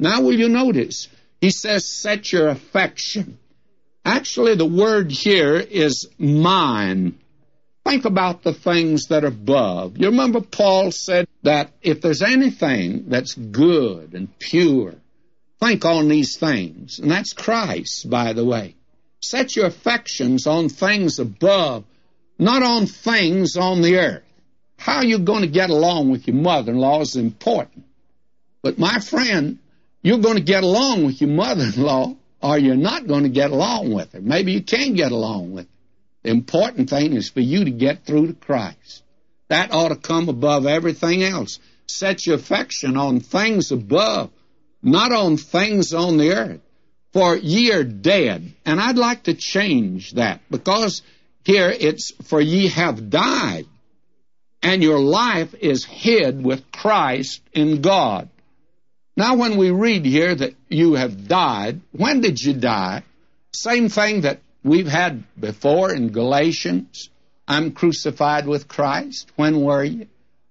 Now will you notice, he says, set your affection. Actually, the word here is mind. Think about the things that are above. You remember Paul said that if there's anything that's good and pure, think on these things. And that's Christ, by the way. Set your affections on things above, not on things on the earth. How are you going to get along with your mother-in-law is important. But my friend, you're going to get along with your mother-in-law, or you're not going to get along with her. Maybe you can't get along with her. The important thing is for you to get through to Christ. That ought to come above everything else. Set your affection on things above, not on things on the earth. For ye are dead. And I'd like to change that, because here it's, for ye have died, and your life is hid with Christ in God. Now, when we read here that you have died, when did you die? Same thing that we've had before in Galatians. I'm crucified with Christ. When were you?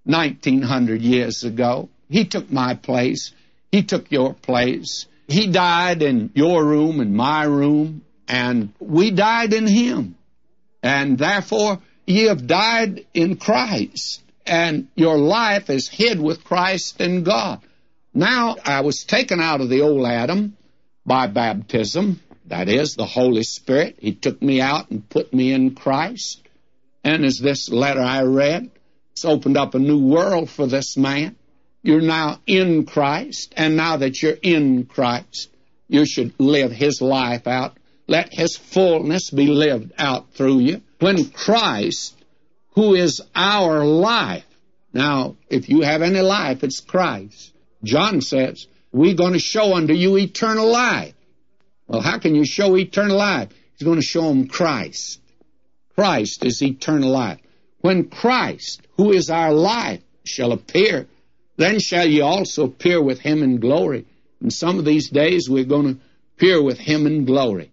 1900 years ago. He took my place. He took your place. He died in your room and my room, and we died in him. And therefore, ye have died in Christ, and your life is hid with Christ in God. Now, I was taken out of the old Adam by baptism. That is, the Holy Spirit. He took me out and put me in Christ. And as this letter I read, it's opened up a new world for this man. You're now in Christ, and now that you're in Christ, you should live his life out. Let his fullness be lived out through you. When Christ, who is our life, now, if you have any life, it's Christ. John says, we're going to show unto you eternal life. Well, how can you show eternal life? He's going to show them Christ. Christ is eternal life. When Christ, who is our life, shall appear, then shall ye also appear with him in glory. And some of these days we're going to appear with him in glory.